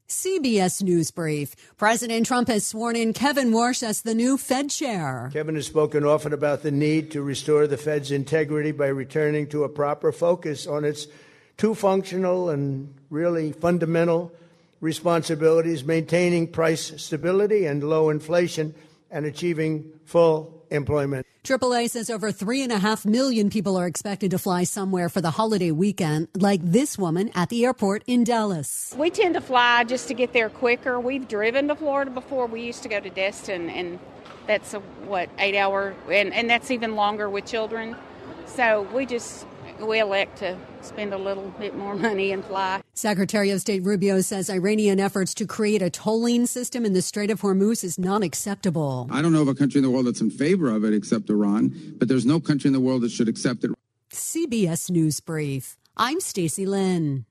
CBS News Brief. President Trump has sworn in Kevin Warsh as the new Fed chair. Kevin has spoken often about the need to restore the Fed's integrity by returning to a proper focus on its two functional and really fundamental responsibilities: maintaining price stability and low inflation and achieving full employment. AAA says over 3.5 million people are expected to fly somewhere for the holiday weekend, like this woman at the airport in Dallas. We tend to fly just to get there quicker. We've driven to Florida before. We used to go to Destin, and that's 8 hour, and that's even longer with children. So we elect to spend a little bit more money and fly. Secretary of State Rubio says Iranian efforts to create a tolling system in the Strait of Hormuz is not acceptable. I don't know of a country in the world that's in favor of it except Iran, but there's no country in the world that should accept it. CBS News Brief. I'm Stacey Lynn.